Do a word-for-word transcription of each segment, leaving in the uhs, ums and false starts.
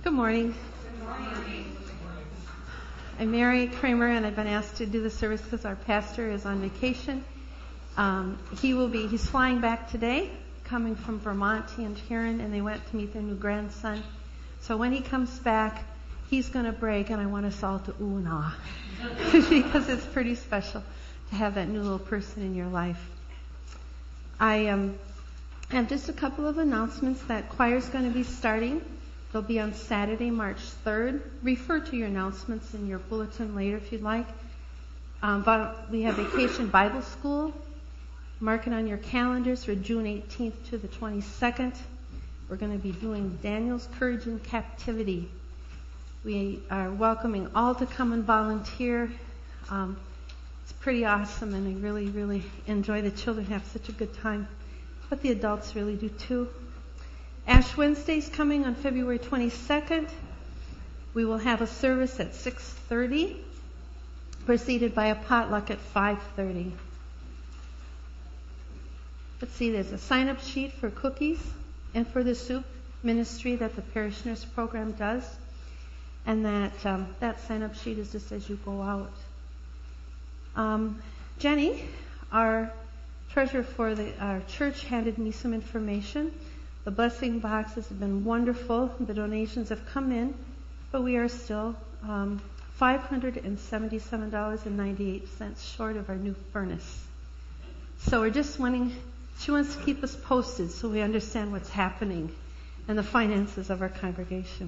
Good morning. I'm Mary Kramer, and I've been asked to do the service because our pastor is on vacation. Um, he will be, he's flying back today, coming from Vermont, he and Karen, and they went to meet their new grandson. So when he comes back, he's going to break, and I want us all to ooh and ah, because it's pretty special to have that new little person in your life. I um, have just a couple of announcements that choir's going to be starting. They'll be on Saturday, March third. Refer to your announcements in your bulletin later if you'd like. Um, but we have Vacation Bible School. Mark it on your calendars for June eighteenth to the twenty-second. We're going to be doing Daniel's Courage in Captivity. We are welcoming all to come and volunteer. Um, it's pretty awesome, and I really, really enjoy the children have such a good time. But the adults really do too. Ash Wednesday's coming on February twenty-second. We will have a service at six thirty, preceded by a potluck at five thirty. Let's see, there's a sign-up sheet for cookies and for the soup ministry that the Parish Nurse Program does. And that um, that sign-up sheet is just as you go out. Um, Jenny, our treasurer for the, our church, handed me some information. The blessing boxes have been wonderful. The donations have come in, but we are still um, five hundred seventy-seven dollars and ninety-eight cents short of our new furnace. So we're just wanting, she wants to keep us posted so we understand what's happening and the finances of our congregation.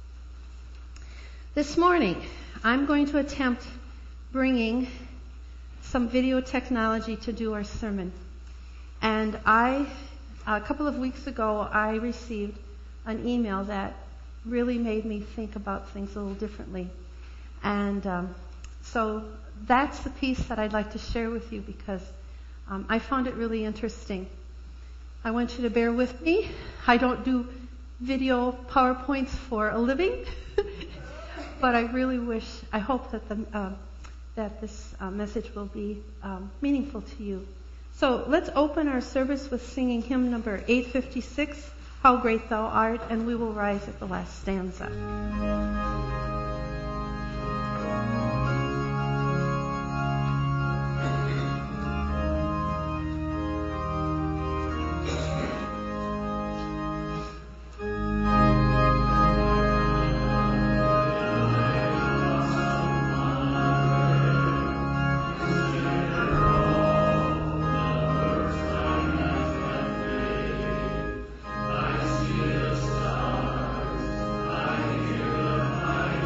This morning, I'm going to attempt bringing some video technology to do our sermon. And I A couple of weeks ago, I received an email that really made me think about things a little differently. And um, so that's the piece that I'd like to share with you because um, I found it really interesting. I want you to bear with me. I don't do video PowerPoints for a living, but I really wish, I hope that, the, uh, that this uh, message will be um, meaningful to you. So let's open our service with singing hymn number eight fifty-six, How Great Thou Art, and we will rise at the last stanza. I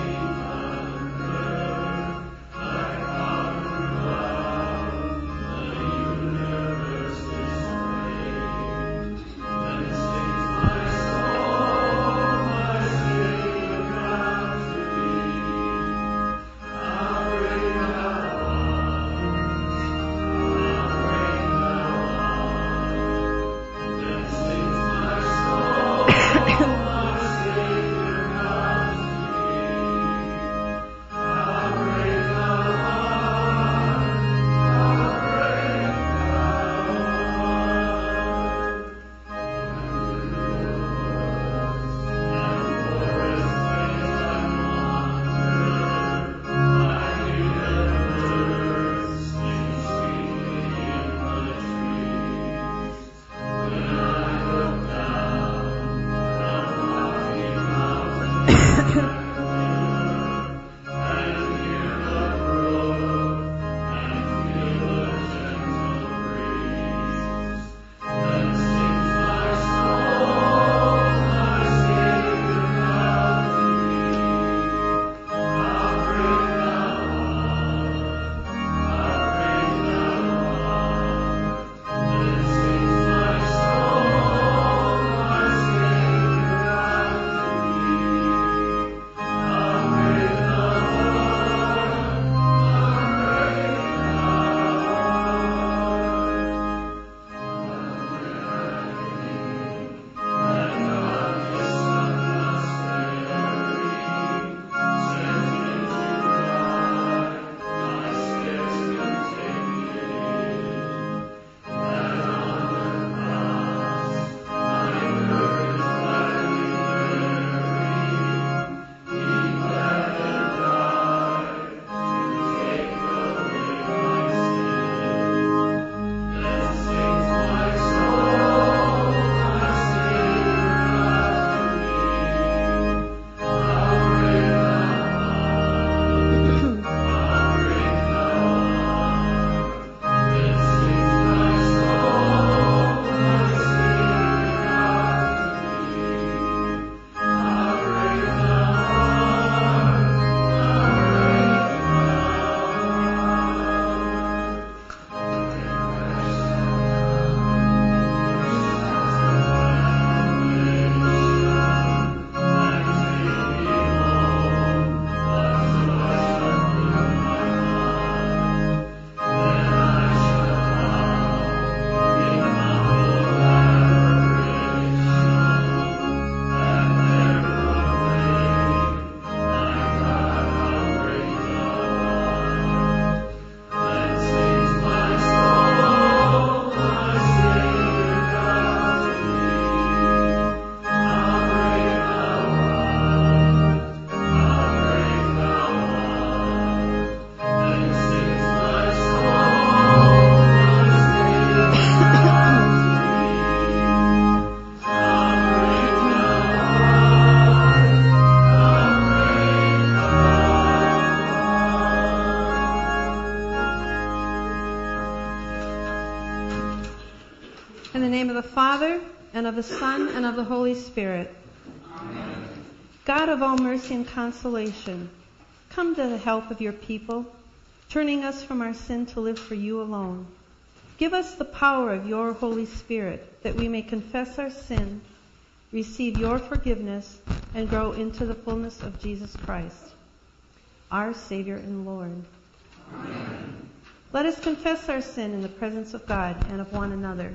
Father, and of the Son, and of the Holy Spirit. Amen. God of all mercy and consolation, come to the help of your people, turning us from our sin to live for you alone. Give us the power of your Holy Spirit, that we may confess our sin, receive your forgiveness, and grow into the fullness of Jesus Christ, our Savior and Lord. Amen. Let us confess our sin in the presence of God and of one another.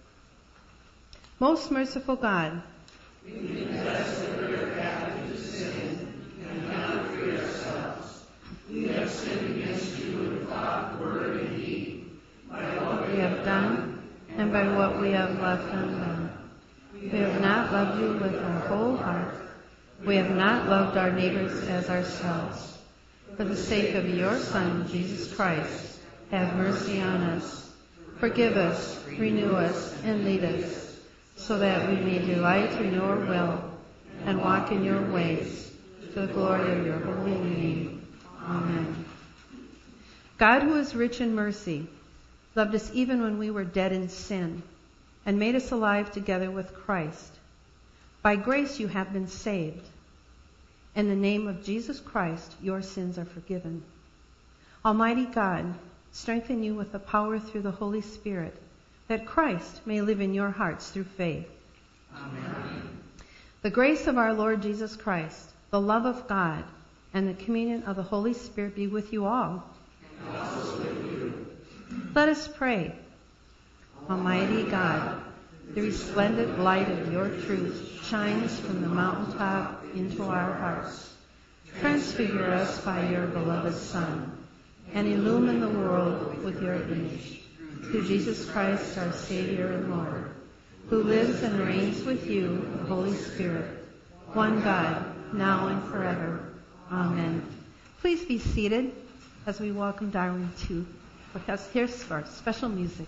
Most merciful God, we confess that we are captive to sin and cannot free ourselves. We have sinned against you in thought, word, and deed, by what we have done and by what we have left undone. We have not loved you with our whole heart. We have not loved our neighbors as ourselves. For the sake of your Son, Jesus Christ, have mercy on us. Forgive us, renew us, and lead us, so that we may delight in your will and walk in your ways, to the glory of your holy name. Amen. God, who is rich in mercy, loved us even when we were dead in sin, and made us alive together with Christ. By grace you have been saved. In the name of Jesus Christ, your sins are forgiven. Almighty God, strengthen you with the power through the Holy Spirit, that Christ may live in your hearts through faith. Amen. The grace of our Lord Jesus Christ, the love of God, and the communion of the Holy Spirit be with you all. And also with you. Let us pray. Almighty God, the resplendent light of your truth shines from the mountaintop into our hearts. Transfigure us by your beloved Son, and illumine the world with your image. Through Jesus Christ, our Savior and Lord, who lives and reigns with you, the Holy Spirit, one God, now and forever. Amen. Please be seated as we welcome Darwin to what has here for special music.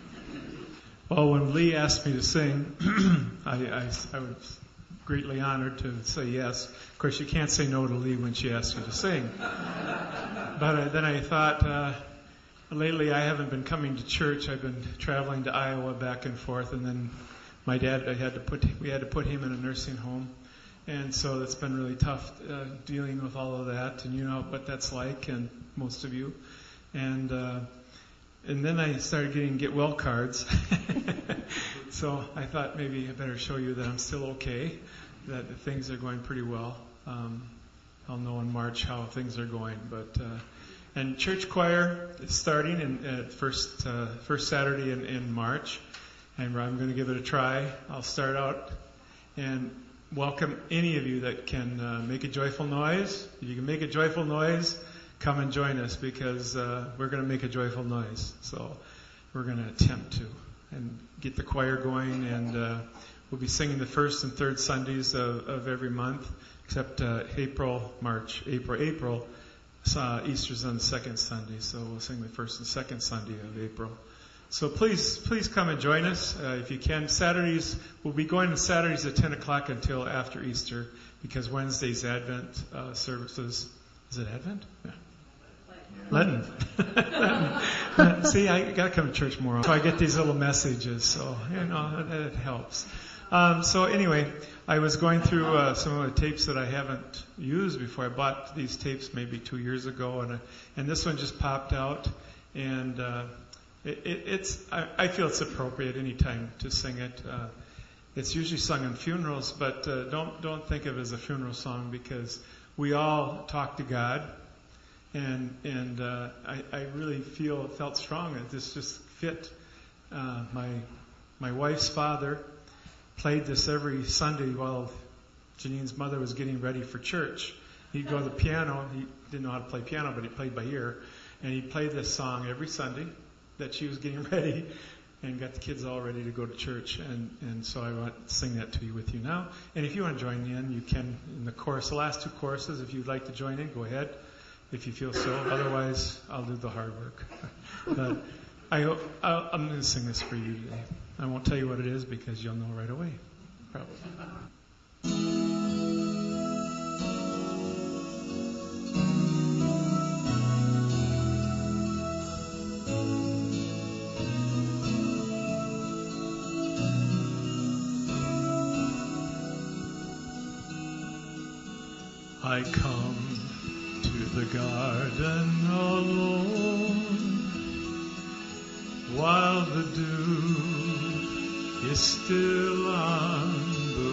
Well, when Lee asked me to sing, I, I, I was greatly honored to say yes. Of course, you can't say no to Lee when she asks you to sing. But uh, then I thought, uh, lately I haven't been coming to church. I've been traveling to Iowa back and forth, and then my dad, I had to put, we had to put him in a nursing home. And so it's been really tough uh, dealing with all of that, and you know what that's like, and most of you. And uh, and then I started getting get well cards. So I thought maybe I better show you that I'm still okay, that things are going pretty well. Um, I'll know in March how things are going. But uh, and church choir is starting in uh, first uh, first Saturday in, in March, and I'm going to give it a try. I'll start out and welcome any of you that can uh, make a joyful noise. If you can make a joyful noise, come and join us, because uh, we're going to make a joyful noise. So we're going to attempt to and get the choir going, and uh, we'll be singing the first and third Sundays of, of every month, except uh, April, March, April, April. Uh, Easter's on the second Sunday, so we'll sing the first and second Sunday of April. So please, please come and join us uh, if you can. Saturdays, we'll be going to Saturdays at ten o'clock until after Easter, because Wednesday's Advent uh, services. Is it Advent? Yeah. Lenten. Lenten. See, I got to come to church more often. So I get these little messages, so you know it, it helps. Um, so anyway, I was going through uh, some of the tapes that I haven't used before. I bought these tapes maybe two years ago, and I, and this one just popped out, and uh, it, it, it's I, I feel it's appropriate any time to sing it. Uh, it's usually sung in funerals, but uh, don't don't think of it as a funeral song, because we all talk to God. And and uh, I, I really feel felt strong that this just fit. Uh, my my wife's father played this every Sunday while Janine's mother was getting ready for church. He'd go to the piano. He didn't know how to play piano, but he played by ear. And he'd play this song every Sunday that she was getting ready, and got the kids all ready to go to church. And and so I want to sing that to you with you now. And if you want to join in, you can in the chorus, the last two choruses. If you'd like to join in, go ahead. If you feel so. Otherwise, I'll do the hard work. But I, I'll, I'm going to sing this for you today. I won't tell you what it is, because you'll know right away, probably. I come to the garden alone, while the dew is still on the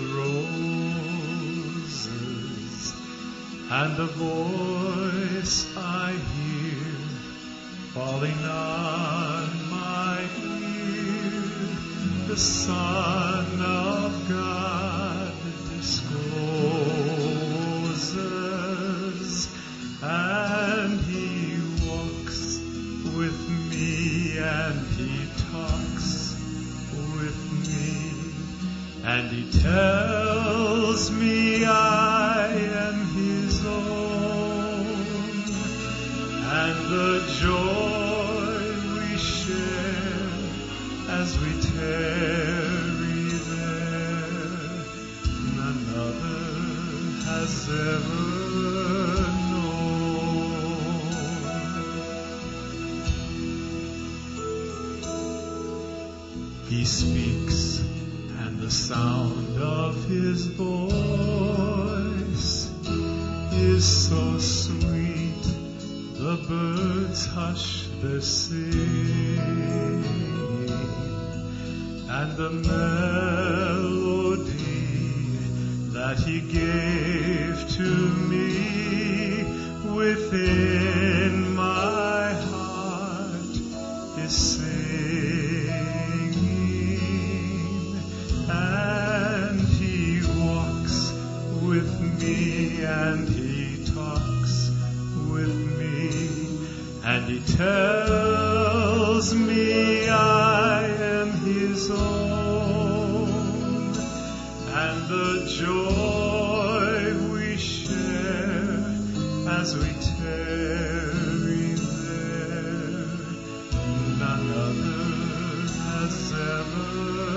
roses, and the voice I hear falling on my ear, the Son of God discloses, and He walks with me, and He talks with me, and He tells me I am His own, and the joy we share as we tarry there, none other has ever known. He speaks, and the sound of His voice is so sweet, the birds hush their singing, and the melody that He gave to me within my heart is singing, and He walks with me, and He talks with me, and He tells me I am His own, and the joy we share as we tarry there, none other has ever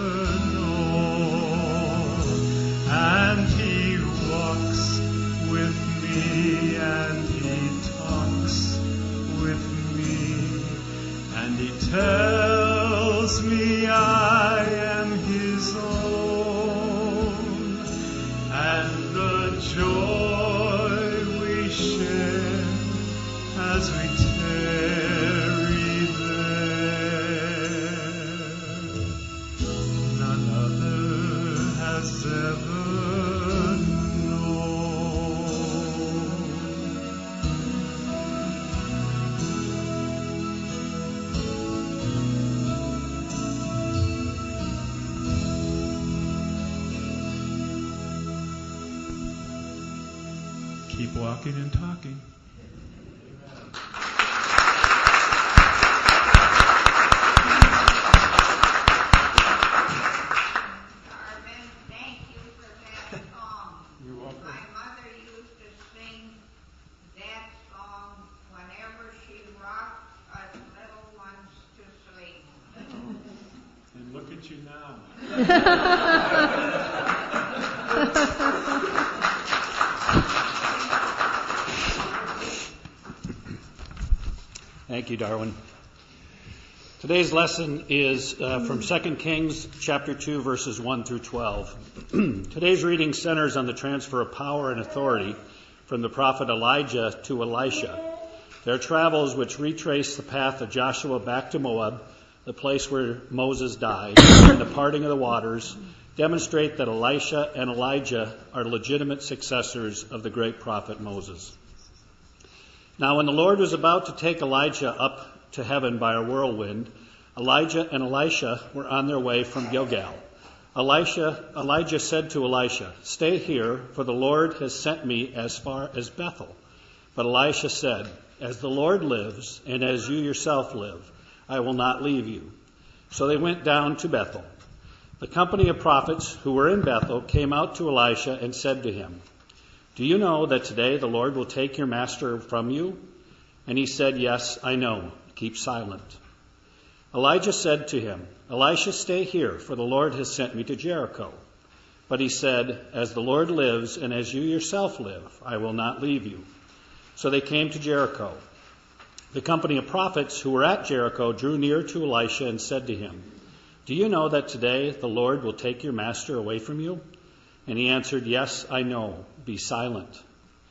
known. And He walks with me, and He talks with me, and He tells me I am His own, and the joy we share as we tarry there, none other has ever known. Keep walking and talking. Carmen, thank you for that song. You're welcome. My mother used to sing that song whenever she rocked us little ones to sleep. And look at you now. Thank you, Darwin. Today's lesson is uh, from Second Kings chapter two, verses one through twelve. Today's reading centers on the transfer of power and authority from the prophet Elijah to Elisha. Their travels, which retrace the path of Joshua back to Moab, the place where Moses died, and the parting of the waters, demonstrate that Elisha and Elijah are legitimate successors of the great prophet Moses. Now, when the Lord was about to take Elijah up to heaven by a whirlwind, Elijah and Elisha were on their way from Gilgal. Elisha, Elijah said to Elisha, "Stay here, for the Lord has sent me as far as Bethel." But Elisha said, "As the Lord lives, and as you yourself live, I will not leave you." So they went down to Bethel. The company of prophets who were in Bethel came out to Elisha and said to him, "Do you know that today the Lord will take your master from you?" And he said, "Yes, I know. Keep silent." Elijah said to him, "Elisha, stay here, for the Lord has sent me to Jericho." But he said, "As the Lord lives, and as you yourself live, I will not leave you." So they came to Jericho. The company of prophets who were at Jericho drew near to Elisha and said to him, "Do you know that today the Lord will take your master away from you?" And he answered, "Yes, I know. Be silent."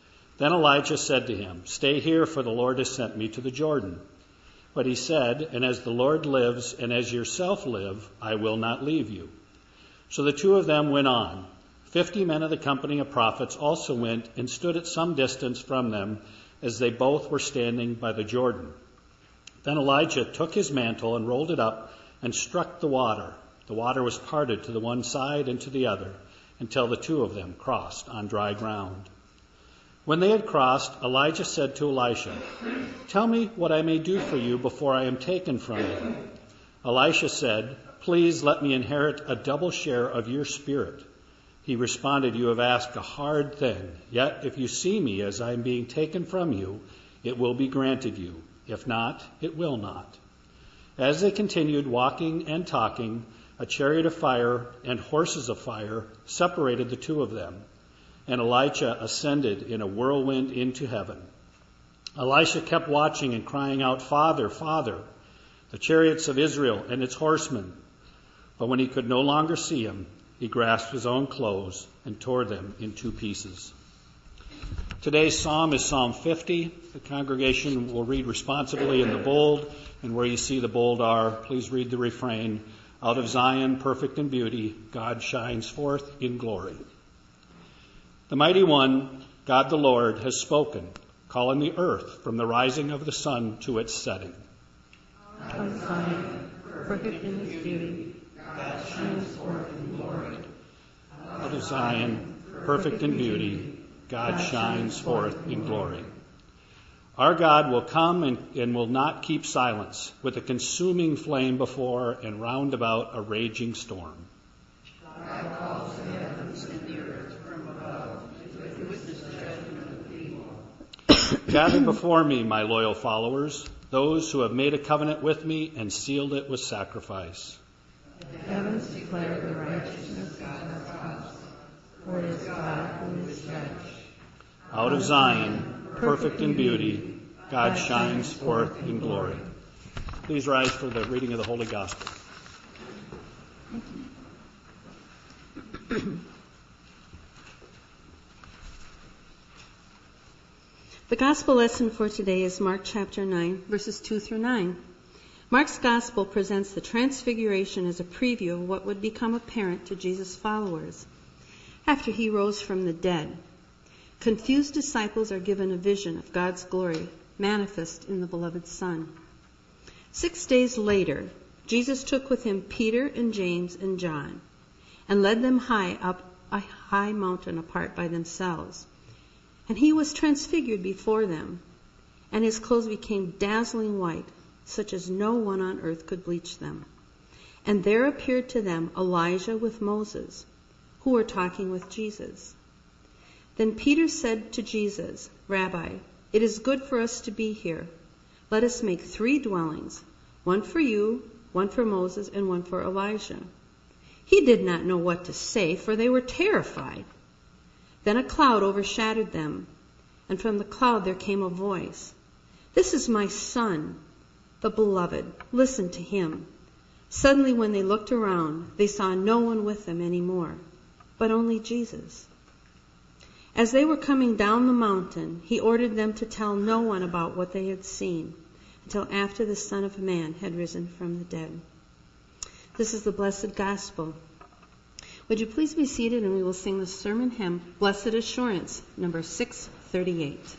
Then Elijah said to him, "Stay here, for the Lord has sent me to the Jordan." But he said, "And as the Lord lives, and as yourself live, I will not leave you." So the two of them went on. Fifty men of the company of prophets also went and stood at some distance from them, as they both were standing by the Jordan. Then Elijah took his mantle and rolled it up and struck the water. The water was parted to the one side and to the other, until the two of them crossed on dry ground. When they had crossed, Elijah said to Elisha, "Tell me what I may do for you before I am taken from you." Elisha said, "Please let me inherit a double share of your spirit." He responded, "You have asked a hard thing. Yet if you see me as I am being taken from you, it will be granted you. If not, it will not." As they continued walking and talking, a chariot of fire and horses of fire separated the two of them, and Elijah ascended in a whirlwind into heaven. Elisha kept watching and crying out, "Father, Father, the chariots of Israel and its horsemen." But when he could no longer see him, he grasped his own clothes and tore them in two pieces. Today's psalm is Psalm fifty. The congregation will read responsibly in the bold, and where you see the bold R, please read the refrain, "Out of Zion, perfect in beauty, God shines forth in glory." The mighty one, God the Lord, has spoken, calling the earth from the rising of the sun to its setting. Out of Zion, perfect in his beauty, God shines forth in glory. Out of Zion, perfect in beauty, God shines forth in glory. Our God will come and, and will not keep silence, with a consuming flame before and round about a raging storm. God calls the heavens and the earth from above to witness the judgment of the people. Gather before me, my loyal followers, those who have made a covenant with me and sealed it with sacrifice. The heavens declare the righteousness of God's cause, for it is God who is judge. Out of Zion, perfect in beauty, God shines forth in glory. Please rise for the reading of the Holy Gospel. The Gospel lesson for today is Mark chapter nine, verses two through nine. Mark's Gospel presents the Transfiguration as a preview of what would become apparent to Jesus' followers after he rose from the dead. Confused disciples are given a vision of God's glory manifest in the beloved Son. Six days later, Jesus took with him Peter and James and John and led them high up a high mountain apart by themselves. And he was transfigured before them, and his clothes became dazzling white, such as no one on earth could bleach them. And there appeared to them Elijah with Moses, who were talking with Jesus. Then Peter said to Jesus, "Rabbi, it is good for us to be here. Let us make three dwellings, one for you, one for Moses, and one for Elijah." He did not know what to say, for they were terrified. Then a cloud overshadowed them, and from the cloud there came a voice, "This is my Son, the beloved. Listen to him." Suddenly when they looked around, they saw no one with them anymore, but only Jesus. As they were coming down the mountain, he ordered them to tell no one about what they had seen until after the Son of Man had risen from the dead. This is the blessed gospel. Would you please be seated, and we will sing the sermon hymn, Blessed Assurance, number six thirty-eight.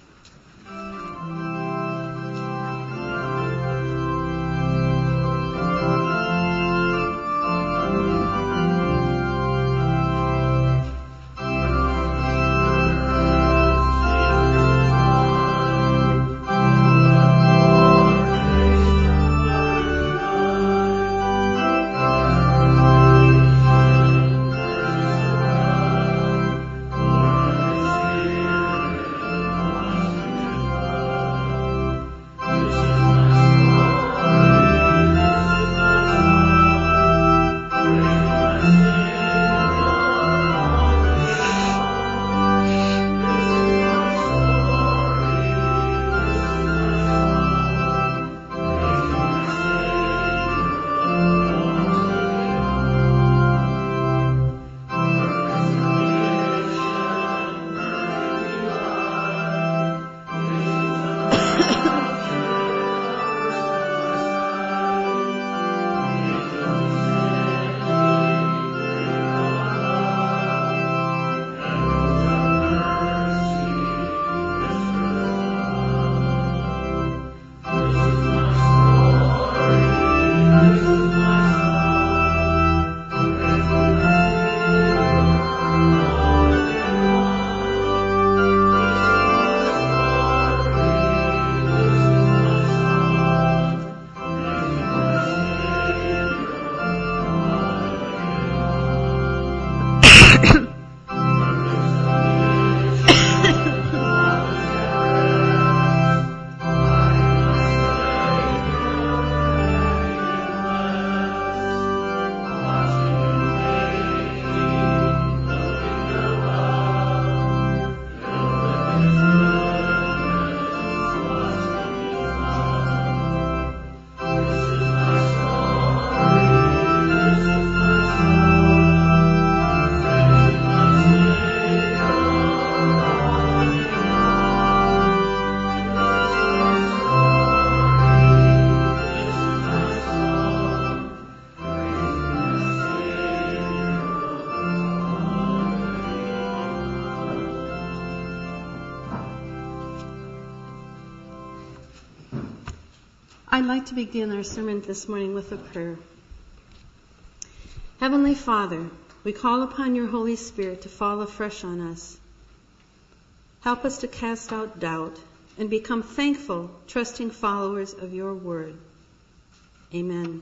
I'd like to begin our sermon this morning with a prayer. Heavenly Father, we call upon your Holy Spirit to fall afresh on us. Help us to cast out doubt and become thankful, trusting followers of your word. Amen.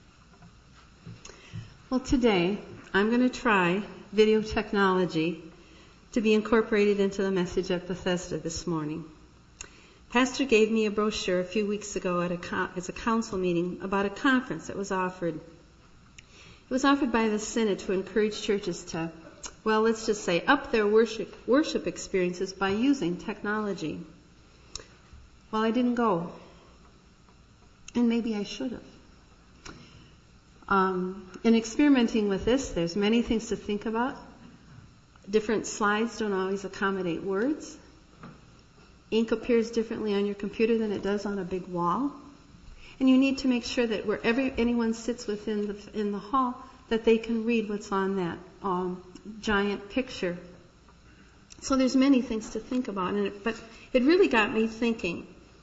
Well, today I'm going to try video technology to be incorporated into the message at Bethesda this morning. Pastor gave me a brochure a few weeks ago at a, as a council meeting about a conference that was offered. It was offered by the Synod to encourage churches to, well, let's just say, up their worship, worship experiences by using technology. Well, I didn't go. And maybe I should have. Um, in experimenting with this, there's many things to think about. Different slides don't always accommodate words. Ink appears differently on your computer than it does on a big wall. And you need to make sure that wherever anyone sits within the, in the hall, that they can read what's on that um, giant picture. So there's many things to think about, and it, but it really got me thinking.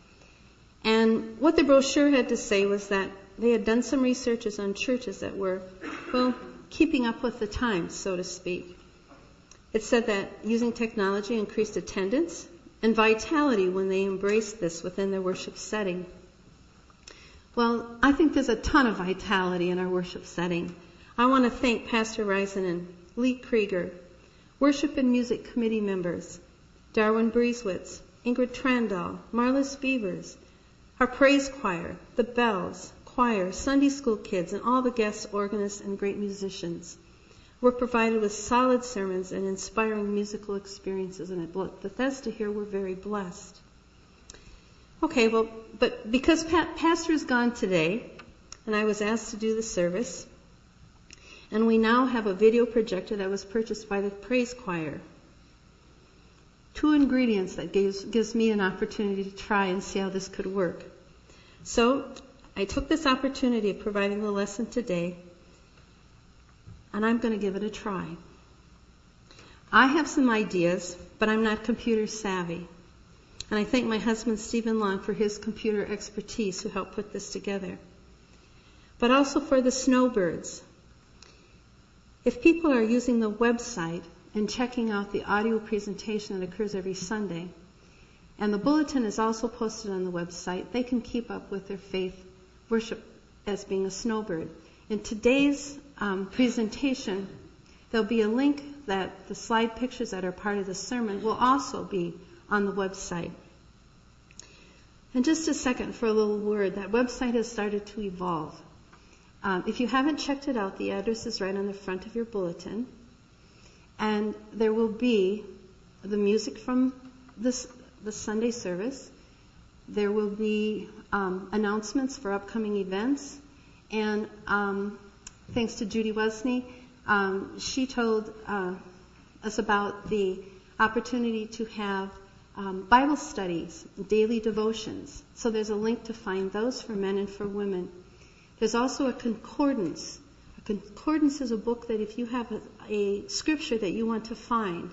And what the brochure had to say was that they had done some researches on churches that were, well, keeping up with the times, so to speak. It said that using technology increased attendance and vitality when they embraced this within their worship setting. Well, I think there's a ton of vitality in our worship setting. I want to thank Pastor Reisen and Lee Krieger, Worship and Music Committee members, Darwin Breezewitz, Ingrid Trandahl, Marlis Beavers, our praise choir, the bells, choir, Sunday school kids, and all the guest organists and great musicians. We're provided with solid sermons and inspiring musical experiences, and at Bethesda here we're very blessed. Okay, well, but because pa- Pastor is gone today, and I was asked to do the service, and we now have a video projector that was purchased by the praise choir. Two ingredients that gives, gives me an opportunity to try and see how this could work. So I took this opportunity of providing the lesson today, and I'm going to give it a try. I have some ideas, but I'm not computer savvy. And I thank my husband, Stephen Long, for his computer expertise who helped put this together. But also for the snowbirds. If people are using the website and checking out the audio presentation that occurs every Sunday, and the bulletin is also posted on the website, they can keep up with their faith worship as being a snowbird. In today's um, presentation, there'll be a link that the slide pictures that are part of the sermon will also be on the website. And just a second for a little word. That website has started to evolve. Um, if you haven't checked it out, the address is right on the front of your bulletin. And there will be the music from this, the Sunday service. There will be um, announcements for upcoming events. And um, thanks to Judy Wesney, um, she told uh, us about the opportunity to have um, Bible studies, daily devotions. So there's a link to find those for men and for women. There's also a concordance. A concordance is a book that if you have a, a scripture that you want to find,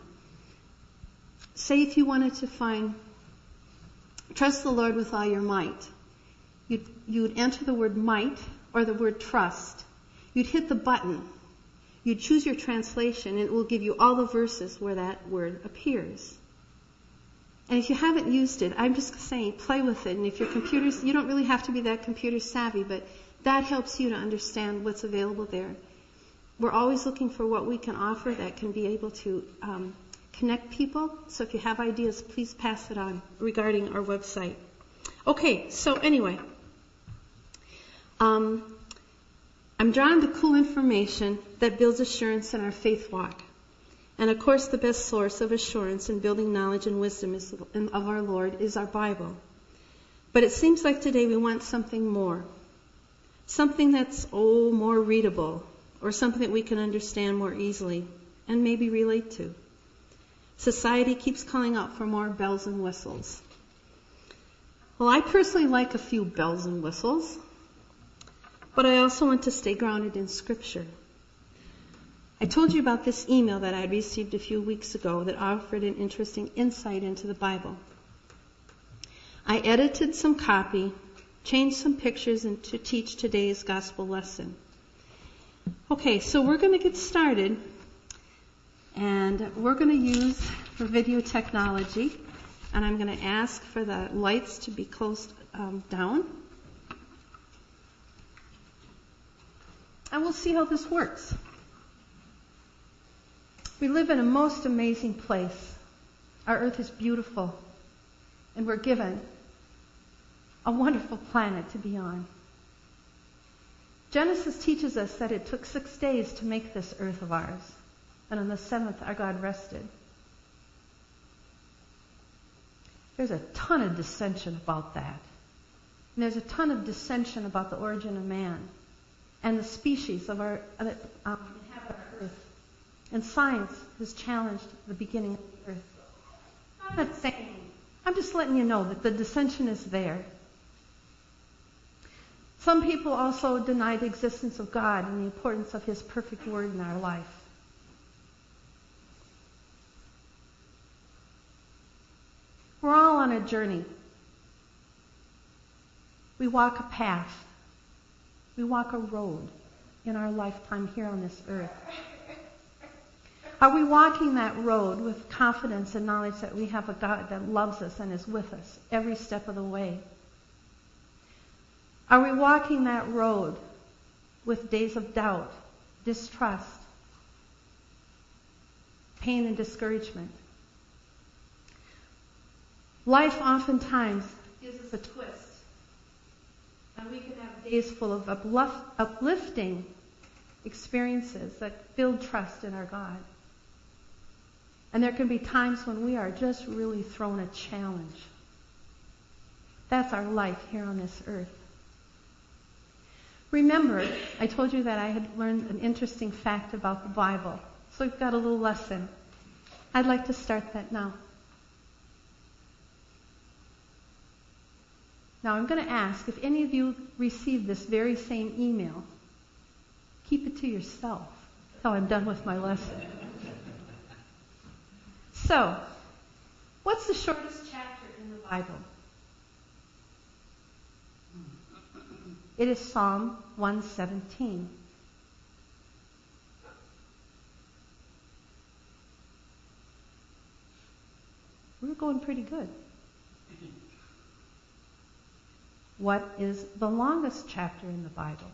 say if you wanted to find, trust the Lord with all your might, you'd, you would enter the word might or the word trust. You'd hit the button. You'd choose your translation, and it will give you all the verses where that word appears. And if you haven't used it, I'm just saying, play with it. And if your computers, you don't really have to be that computer savvy, but that helps you to understand what's available there. We're always looking for what we can offer that can be able to um, connect people. So if you have ideas, please pass it on regarding our website. Okay, so anyway. Um, I'm drawn to cool information that builds assurance in our faith walk. And of course, the best source of assurance in building knowledge and wisdom is, of our Lord is our Bible. But it seems like today we want something more. Something that's, oh, more readable, or something that we can understand more easily and maybe relate to. Society keeps calling out for more bells and whistles. Well, I personally like a few bells and whistles. But I also want to stay grounded in Scripture. I told you about this email that I had received a few weeks ago that offered an interesting insight into the Bible. I edited some copy change some pictures and to teach today's gospel lesson. Okay, so we're going to get started, and we're going to use video technology, and I'm going to ask for the lights to be closed um, down. And we'll see how this works. We live in a most amazing place. Our earth is beautiful, and we're given a wonderful planet to be on. Genesis teaches us that it took six days to make this earth of ours, and on the seventh our God rested. There's a ton of dissension about that. And there's a ton of dissension about the origin of man and the species of our uh, um, inhabit our earth. And science has challenged the beginning of the earth. I'm not saying, I'm just letting you know that the dissension is there. Some people also deny the existence of God and the importance of His perfect word in our life. We're all on a journey. We walk a path. We walk a road in our lifetime here on this earth. Are we walking that road with confidence and knowledge that we have a God that loves us and is with us every step of the way? Are we walking that road with days of doubt, distrust, pain and discouragement? Life oftentimes gives us a twist, and we can have days full of uplifting experiences that build trust in our God. And there can be times when we are just really thrown a challenge. That's our life here on this earth. Remember, I told you that I had learned an interesting fact about the Bible. So we've got a little lesson. I'd like to start that now. Now I'm going to ask if any of you received this very same email. Keep it to yourself until I'm done with my lesson. So, what's the shortest chapter in the Bible? It is Psalm one seventeen. We're going pretty good. What is the longest chapter in the Bible?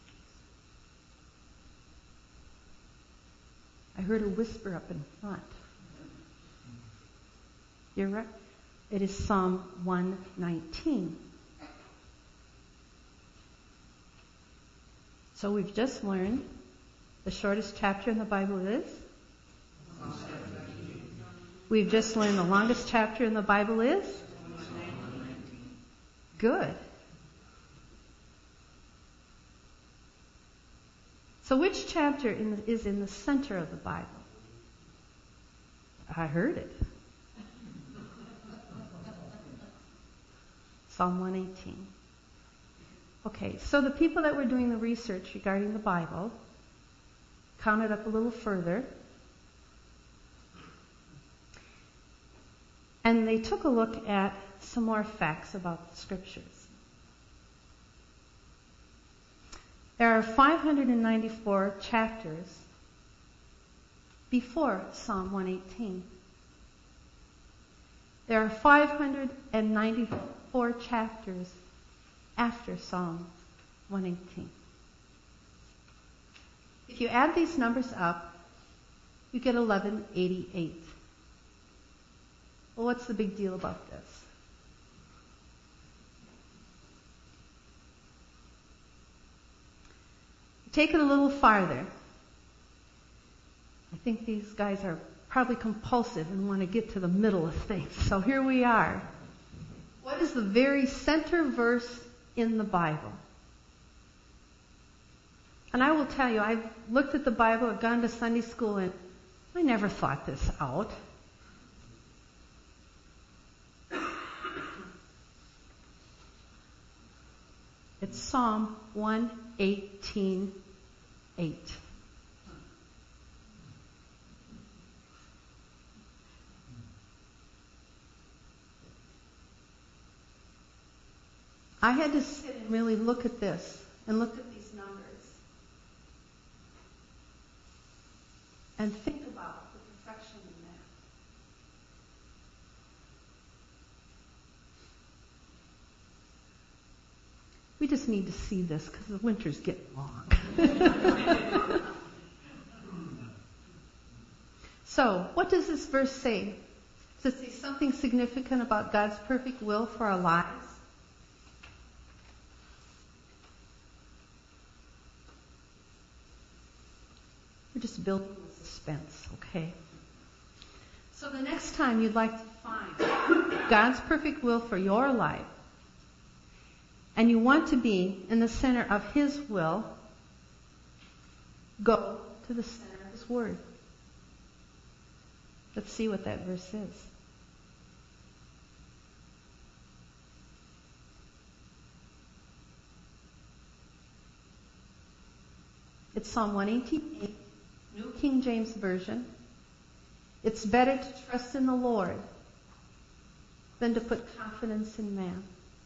I heard a whisper up in front. You're right. It is Psalm one nineteen. So we've just learned the shortest chapter in the Bible is? We've just learned the longest chapter in the Bible is? Good. So which chapter in the, is in the center of the Bible? I heard it. Psalm one eighteen. Okay, so the people that were doing the research regarding the Bible counted up a little further, and they took a look at some more facts about the Scriptures. There are five hundred ninety-four chapters before Psalm one eighteen. There are five hundred ninety-four chapters after Psalm one eighteen. If you add these numbers up, you get eleven eighty-eight. Well, what's the big deal about this? Take it a little farther. I think these guys are probably compulsive and want to get to the middle of things. So here we are. What is the very center verse in the Bible? And I will tell you, I've looked at the Bible, I've gone to Sunday school, and I never thought this out. It's Psalm one eighteen eight. I had to sit and really look at this and look at these numbers and think about the perfection in that. We just need to see this because the winter's getting long. So, what does this verse say? Does it say something significant about God's perfect will for our lives? We're just building the suspense, okay? So the next time you'd like to find God's perfect will for your life, and you want to be in the center of His will, go to the center of His Word. Let's see what that verse is. It's Psalm one eighteen, New King James Version. It's better to trust in the Lord than to put confidence in man.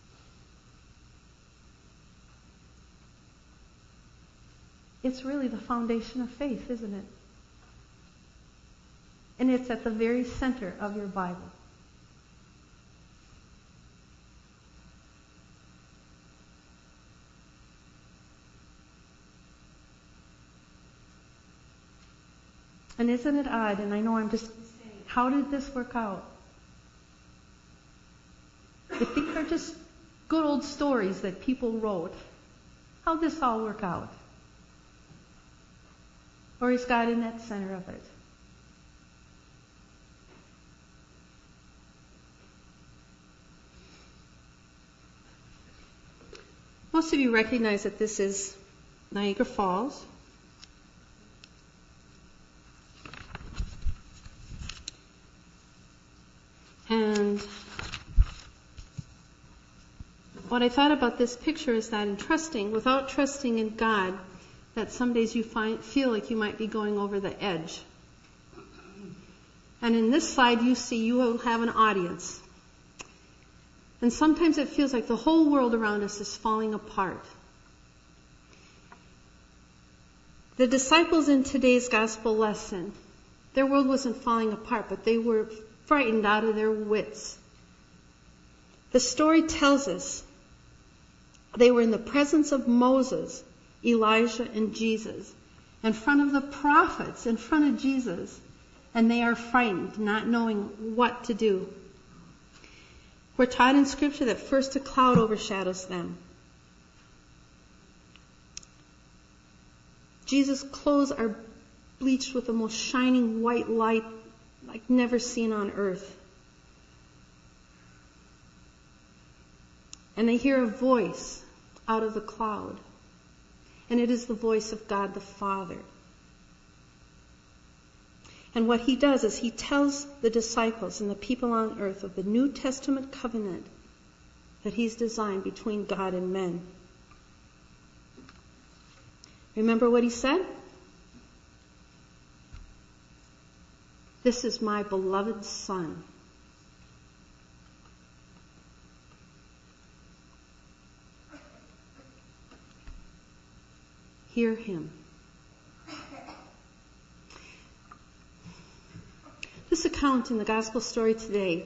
It's really the foundation of faith, isn't it? And it's at the very center of your Bible. And isn't it odd, and I know I'm just saying, how did this work out? If these are just good old stories that people wrote, how did this all work out? Or is God in that center of it? Most of you recognize that this is Niagara Falls. And what I thought about this picture is that in trusting, without trusting in God, that some days you find, feel like you might be going over the edge. And in this slide you see you will have an audience. And sometimes it feels like the whole world around us is falling apart. The disciples in today's gospel lesson, their world wasn't falling apart, but they were frightened out of their wits. The story tells us they were in the presence of Moses, Elijah, and Jesus, in front of the prophets, in front of Jesus, and they are frightened, not knowing what to do. We're taught in Scripture that first a cloud overshadows them. Jesus' clothes are bleached with the most shining white light like never seen on earth. And they hear a voice out of the cloud. And it is the voice of God the Father. And what he does is he tells the disciples and the people on earth of the New Testament covenant that he's designed between God and men. Remember what he said? This is my beloved Son. Hear him. This account in the gospel story today,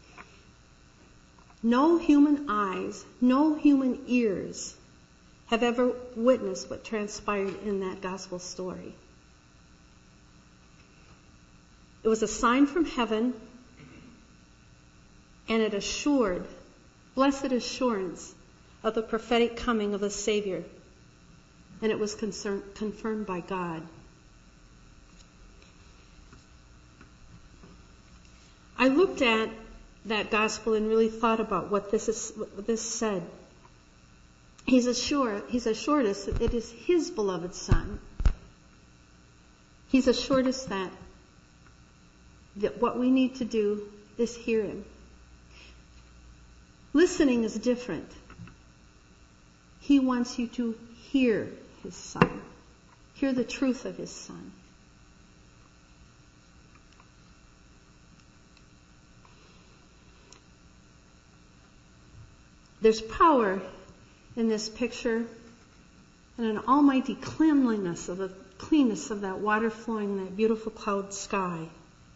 no human eyes, no human ears have ever witnessed what transpired in that gospel story. It was a sign from heaven, and it assured, blessed assurance of the prophetic coming of the Savior. And it was concern, confirmed by God. I looked at that gospel and really thought about what this is, what this said. He's assured, he's assured us that it is his beloved Son. He's assured us that, that what we need to do is hear him. Listening is different. He wants you to hear his Son. Hear the truth of his Son. There's power in this picture, and an almighty cleanliness of the cleanness of that water flowing in that beautiful cloud sky.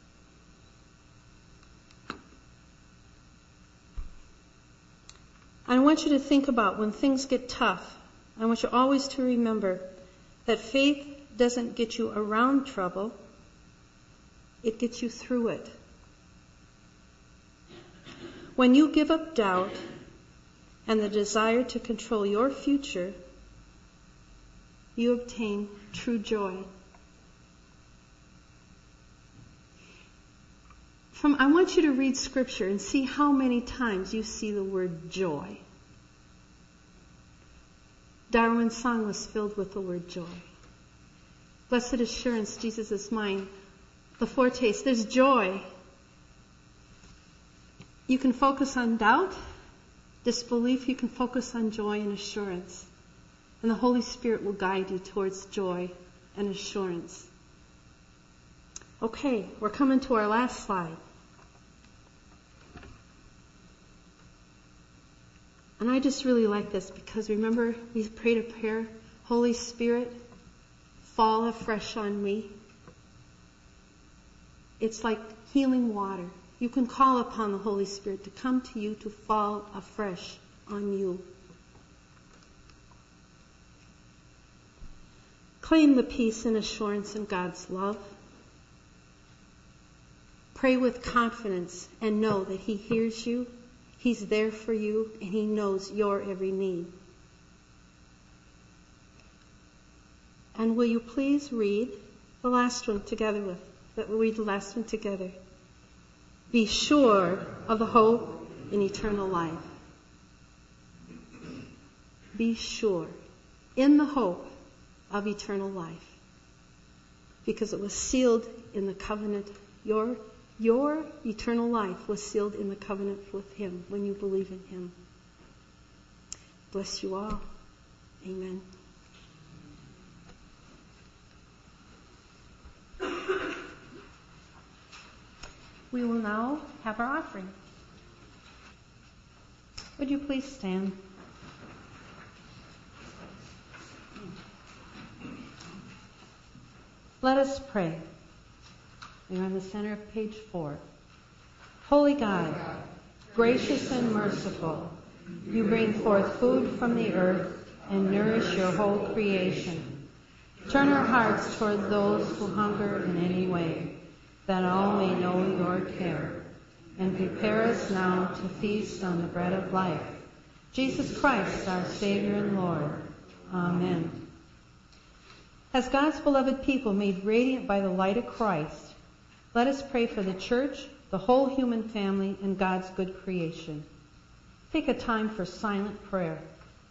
I want you to think about when things get tough. I want you always to remember that faith doesn't get you around trouble. It gets you through it. When you give up doubt and the desire to control your future, you obtain true joy. From, I want you to read Scripture and see how many times you see the word joy. Darwin's song was filled with the word joy. Blessed assurance, Jesus is mine. The foretaste, there's joy. You can focus on doubt, disbelief. You can focus on joy and assurance. And the Holy Spirit will guide you towards joy and assurance. Okay, we're coming to our last slide. And I just really like this because remember we prayed a prayer, Holy Spirit, fall afresh on me. It's like healing water. You can call upon the Holy Spirit to come to you, to fall afresh on you. Claim the peace and assurance in God's love. Pray with confidence and know that He hears you, He's there for you, and He knows your every need. And will you please read the last one together with, that we'll read the last one together. Be sure of the hope in eternal life. Be sure in the hope of eternal life. Because it was sealed in the covenant. Your, your eternal life was sealed in the covenant with Him when you believe in Him. Bless you all. Amen. We will now have our offering. Would you please stand? Let us pray. We're on the center of page four. Holy God, gracious and merciful, you bring forth food from the earth and nourish your whole creation. Turn our hearts toward those who hunger in any way, that all may know your care, and prepare us now to feast on the bread of life. Jesus Christ, our Savior and Lord. Amen. As God's beloved people made radiant by the light of Christ, let us pray for the church, the whole human family, and God's good creation. Take a time for silent prayer.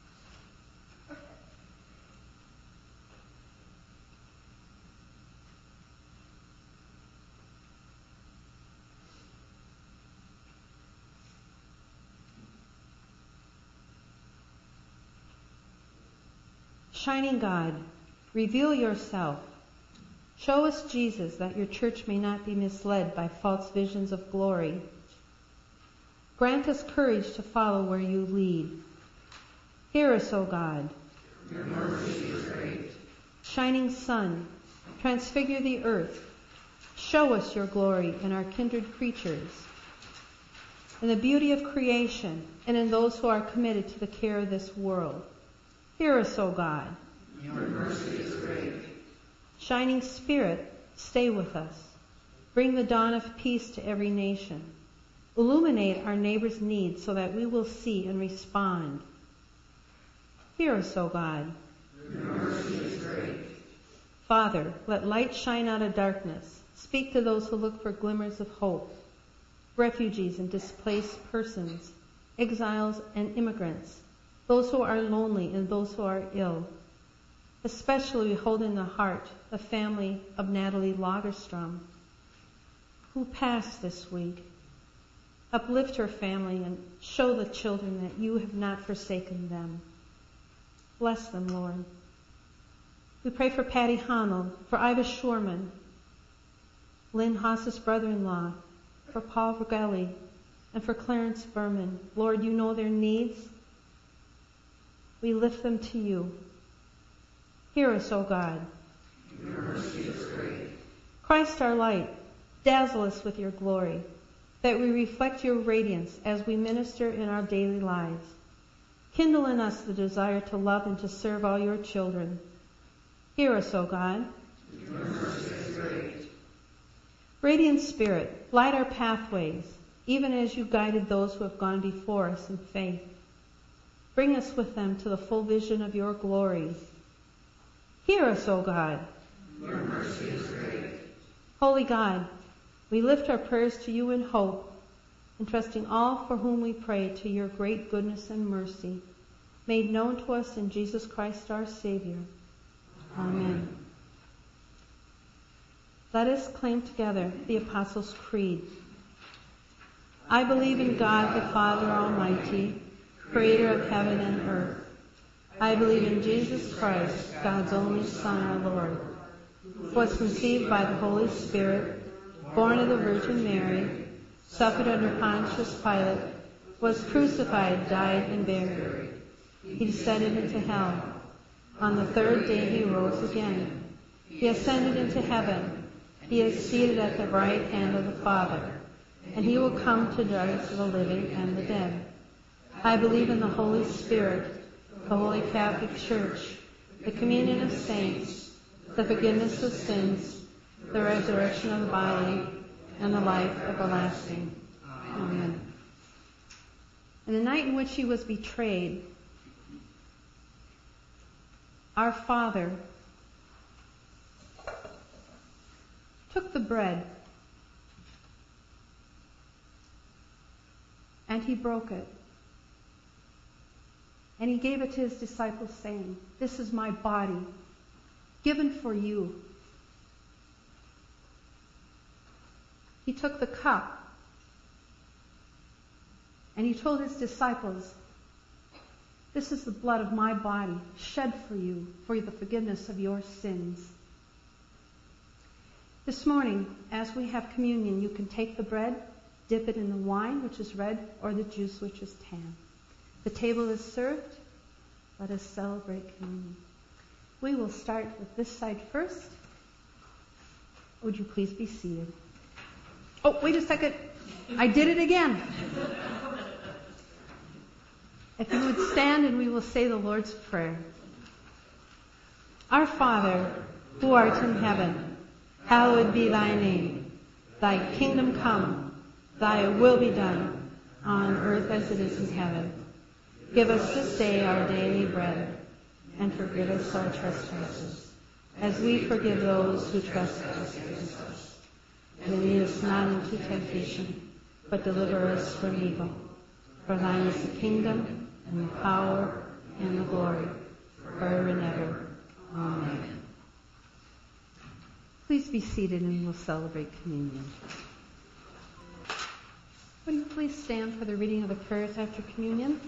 Shining God, reveal yourself. Show us Jesus, that your church may not be misled by false visions of glory. Grant us courage to follow where you lead. Hear us, O God. Your mercy is great. Shining sun, transfigure the earth. Show us your glory in our kindred creatures, in the beauty of creation, and in those who are committed to the care of this world. Hear us, O God. Your mercy is great. Shining Spirit, stay with us. Bring the dawn of peace to every nation. Illuminate our neighbor's needs so that we will see and respond. Hear us, O God. Your mercy is great. Father, let light shine out of darkness. Speak to those who look for glimmers of hope. Refugees and displaced persons, exiles and immigrants, those who are lonely and those who are ill. Especially we hold in the heart the family of Natalie Lagerstrom, who passed this week. Uplift her family and show the children that you have not forsaken them. Bless them, Lord. We pray for Patty Honnell, for Iva Schwarman, Lynn Haas's brother-in-law, for Paul Vergelli, and for Clarence Berman. Lord, you know their needs. We lift them to you. Hear us, O God. Your mercy is great. Christ our light, dazzle us with your glory, that we reflect your radiance as we minister in our daily lives. Kindle in us the desire to love and to serve all your children. Hear us, O God. Your mercy is great. Radiant Spirit, light our pathways, even as you guided those who have gone before us in faith. Bring us with them to the full vision of your glories. Hear us, O God. Your mercy is great. Holy God, we lift our prayers to you in hope, entrusting all for whom we pray to your great goodness and mercy, made known to us in Jesus Christ our Savior. Amen. Let us claim together the Apostles' Creed. I believe in God the Father Almighty, creator of heaven and earth. I believe in Jesus Christ, God's only Son, our Lord, who was conceived by the Holy Spirit, born of the Virgin Mary, suffered under Pontius Pilate, was crucified, died, and buried. He descended into hell. On the third day he rose again. He ascended into heaven. He is seated at the right hand of the Father, and he will come to judge the living and the dead. I believe in the Holy Spirit, the Holy Catholic Church, the communion of saints, the forgiveness of sins, the resurrection of the body, and the life everlasting. Amen. And the night in which he was betrayed, our Father took the bread and he broke it. And he gave it to his disciples, saying, "This is my body, given for you." He took the cup and he told his disciples, "This is the blood of my body, shed for you, for the forgiveness of your sins." This morning, as we have communion, you can take the bread, dip it in the wine, which is red, or the juice, which is tan. The table is served. Let us celebrate communion. We will start with this side first. Would you please be seated? Oh, wait a second. I did it again. If you would stand, and we will say the Lord's Prayer. Our Father, who art in heaven, hallowed be thy name. Thy kingdom come, thy will be done, on earth as it is in heaven. Give us this day our daily bread, and forgive us our trespasses, as we forgive those who trespass against us. And lead us not into temptation, but deliver us from evil. For thine is the kingdom, and the power, and the glory, forever and ever. Amen. Please be seated, and we'll celebrate communion. Would you please stand for the reading of the prayers after communion?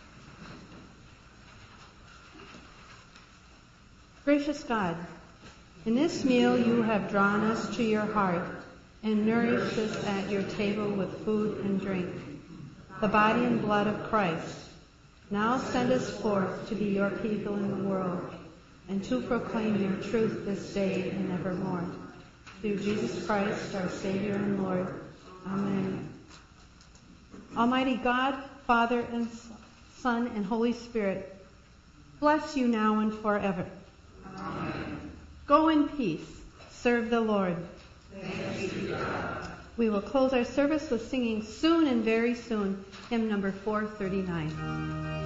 Gracious God, in this meal you have drawn us to your heart and nourished us at your table with food and drink, the body and blood of Christ. Now send us forth to be your people in the world and to proclaim your truth this day and evermore. Through Jesus Christ, our Savior and Lord. Amen. Almighty God, Father and Son and Holy Spirit, bless you now and forever. Amen. Go in peace. Serve the Lord. Thanks be to God. We will close our service with singing Soon and Very Soon, hymn number four thirty-nine.